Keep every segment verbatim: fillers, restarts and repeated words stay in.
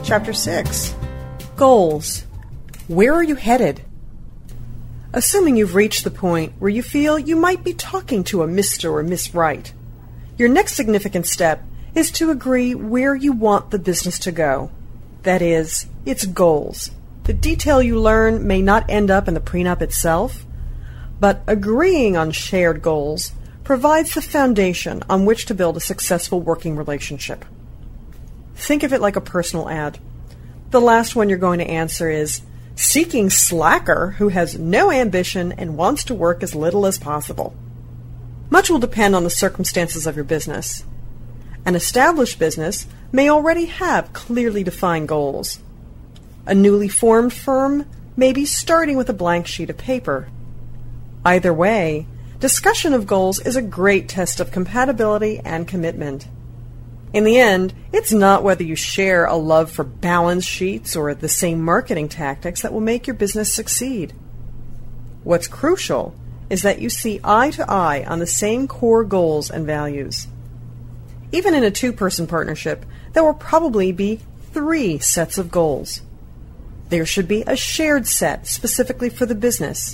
Chapter six. Goals. Where are you headed? Assuming you've reached the point where you feel you might be talking to a Mister or Miss Right, your next significant step is to agree where you want the business to go. That is, its goals. The detail you learn may not end up in the prenup itself, but agreeing on shared goals provides the foundation on which to build a successful working relationship. Think of it like a personal ad. The last one you're going to answer is, seeking slacker who has no ambition and wants to work as little as possible. Much will depend on the circumstances of your business. An established business may already have clearly defined goals. A newly formed firm may be starting with a blank sheet of paper. Either way, discussion of goals is a great test of compatibility and commitment. In the end, it's not whether you share a love for balance sheets or the same marketing tactics that will make your business succeed. What's crucial is that you see eye to eye on the same core goals and values. Even in a two-person partnership, there will probably be three sets of goals. There should be a shared set specifically for the business.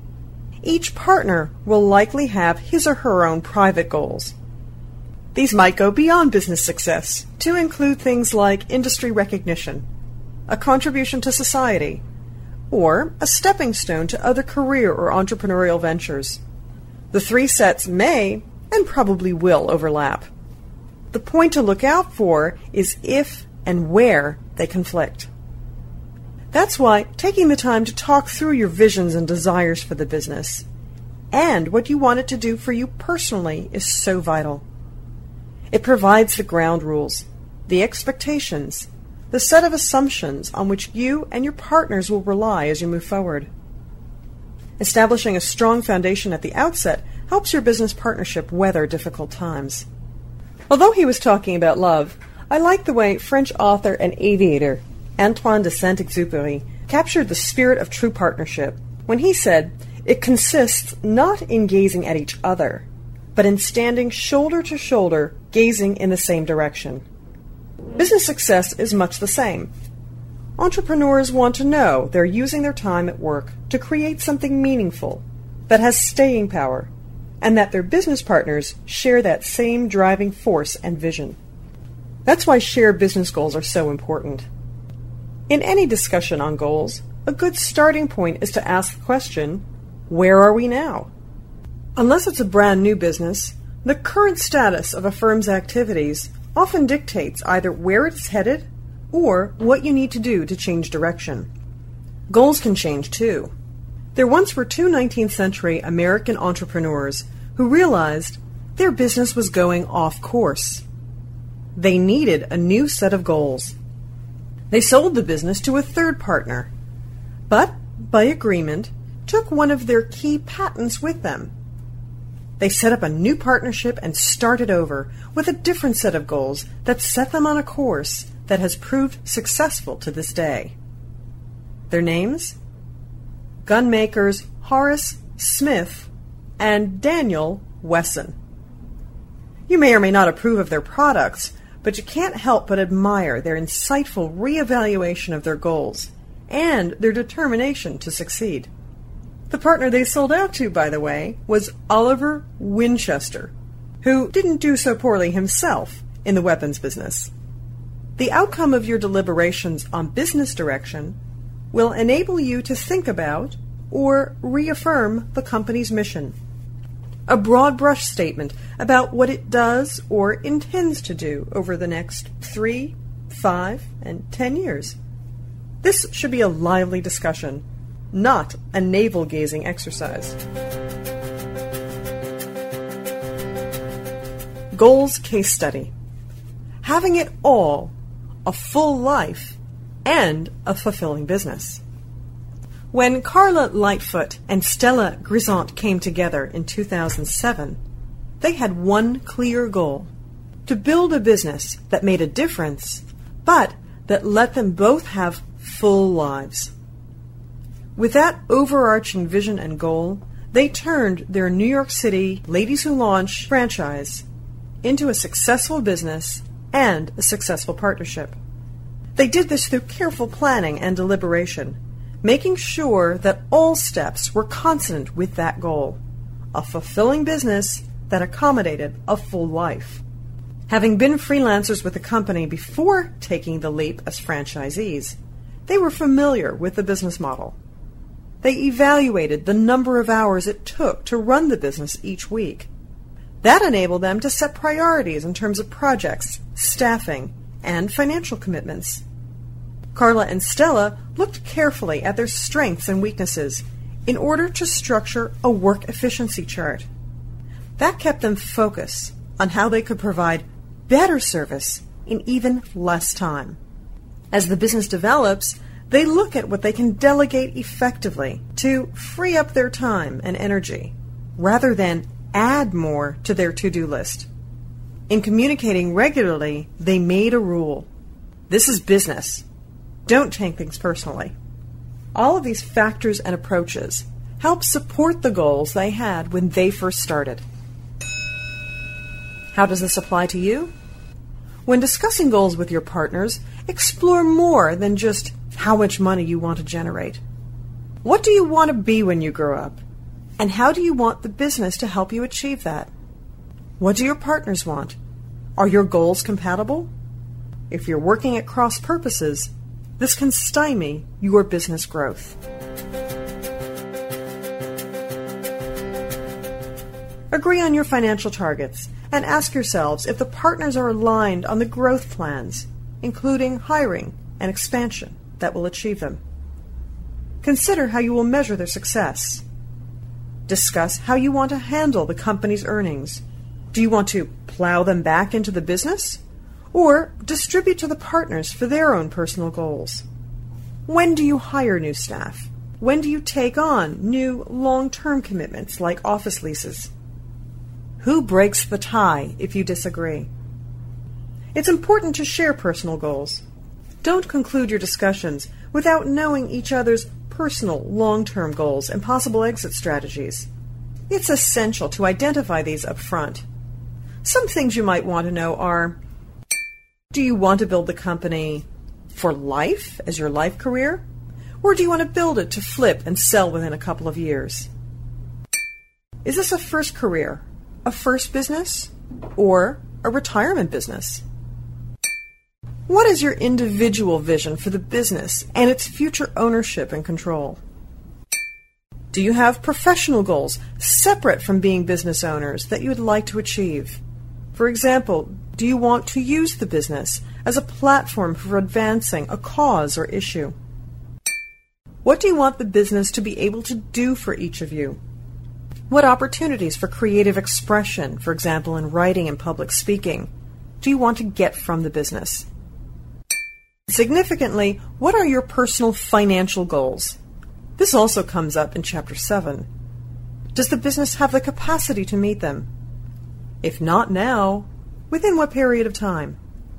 Each partner will likely have his or her own private goals. These might go beyond business success to include things like industry recognition, a contribution to society, or a stepping stone to other career or entrepreneurial ventures. The three sets may, and probably will, overlap. The point to look out for is if and where they conflict. That's why taking the time to talk through your visions and desires for the business and what you want it to do for you personally is so vital. It provides the ground rules, the expectations, the set of assumptions on which you and your partners will rely as you move forward. Establishing a strong foundation at the outset helps your business partnership weather difficult times. Although he was talking about love, I like the way French author and aviator Antoine de Saint-Exupéry captured the spirit of true partnership when he said, "It consists not in gazing at each other, but in standing shoulder to shoulder, gazing in the same direction." Business success is much the same. Entrepreneurs want to know they're using their time at work to create something meaningful that has staying power, and that their business partners share that same driving force and vision. That's why shared business goals are so important. In any discussion on goals, a good starting point is to ask the question, where are we now? Unless it's a brand new business, the current status of a firm's activities often dictates either where it's headed or what you need to do to change direction. Goals can change too. There once were two nineteenth century American entrepreneurs who realized their business was going off course. They needed a new set of goals. They sold the business to a third partner, but, by agreement, took one of their key patents with them. They set up a new partnership and started over with a different set of goals that set them on a course that has proved successful to this day. Their names? Gunmakers Horace Smith and Daniel Wesson. You may or may not approve of their products, but you can't help but admire their insightful reevaluation of their goals and their determination to succeed. The partner they sold out to, by the way, was Oliver Winchester, who didn't do so poorly himself in the weapons business. The outcome of your deliberations on business direction will enable you to think about or reaffirm the company's mission. A broad brush statement about what it does or intends to do over the next three, five, and ten years. This should be a lively discussion, not a navel-gazing exercise. Goals case study. Having it all, a full life, and a fulfilling business. When Carla Lightfoot and Stella Grisant came together in two thousand seven, they had one clear goal: to build a business that made a difference, but that let them both have full lives. With that overarching vision and goal, they turned their New York City Ladies Who Launch franchise into a successful business and a successful partnership. They did this through careful planning and deliberation, making sure that all steps were consonant with that goal, a fulfilling business that accommodated a full life. Having been freelancers with the company before taking the leap as franchisees, they were familiar with the business model. They evaluated the number of hours it took to run the business each week. That enabled them to set priorities in terms of projects, staffing, and financial commitments. Carla and Stella looked carefully at their strengths and weaknesses in order to structure a work efficiency chart. That kept them focused on how they could provide better service in even less time. As the business develops, they look at what they can delegate effectively to free up their time and energy, rather than add more to their to-do list. In communicating regularly, they made a rule. This is business. Don't take things personally. All of these factors and approaches help support the goals they had when they first started. How does this apply to you? When discussing goals with your partners, explore more than just how much money you want to generate. What do you want to be when you grow up? And how do you want the business to help you achieve that? What do your partners want? Are your goals compatible? If you're working at cross purposes, this can stymie your business growth. Agree on your financial targets and ask yourselves if the partners are aligned on the growth plans, including hiring and expansion, that will achieve them. Consider how you will measure their success. Discuss how you want to handle the company's earnings. Do you want to plow them back into the business, or distribute to the partners for their own personal goals? When do you hire new staff? When do you take on new long-term commitments like office leases? Who breaks the tie if you disagree? It's important to share personal goals. Don't conclude your discussions without knowing each other's personal long-term goals and possible exit strategies. It's essential to identify these up front. Some things you might want to know are: do you want to build the company for life as your life career? Or do you want to build it to flip and sell within a couple of years? Is this a first career, a first business, or a retirement business? What is your individual vision for the business and its future ownership and control? Do you have professional goals separate from being business owners that you would like to achieve? For example, do you want to use the business as a platform for advancing a cause or issue? What do you want the business to be able to do for each of you? What opportunities for creative expression, for example in writing and public speaking, do you want to get from the business? Significantly, what are your personal financial goals? This also comes up in Chapter seven. Does the business have the capacity to meet them? If not now, within what period of time?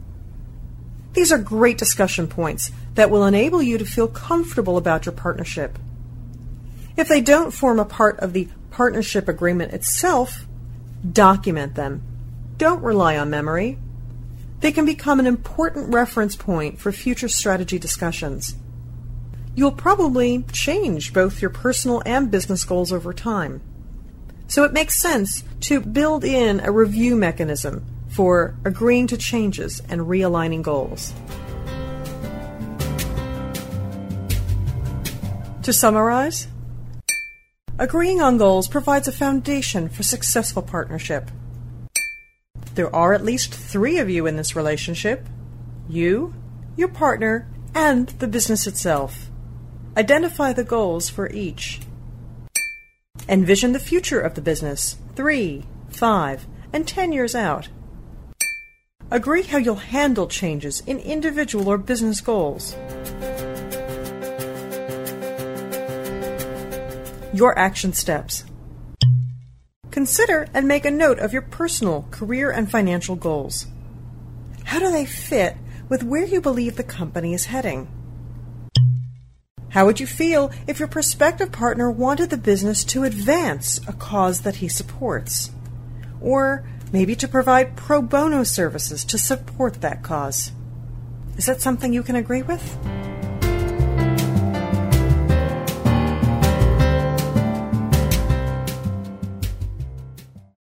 These are great discussion points that will enable you to feel comfortable about your partnership. If they don't form a part of the partnership agreement itself, document them. Don't rely on memory. They can become an important reference point for future strategy discussions. You'll probably change both your personal and business goals over time. So it makes sense to build in a review mechanism for agreeing to changes and realigning goals. To summarize, agreeing on goals provides a foundation for successful partnership. There are at least three of you in this relationship: you, your partner, and the business itself. Identify the goals for each. Envision the future of the business, three, five, and ten years out. Agree how you'll handle changes in individual or business goals. Your action steps. Consider and make a note of your personal, career, and financial goals. How do they fit with where you believe the company is heading? How would you feel if your prospective partner wanted the business to advance a cause that he supports? Or maybe to provide pro bono services to support that cause? Is that something you can agree with?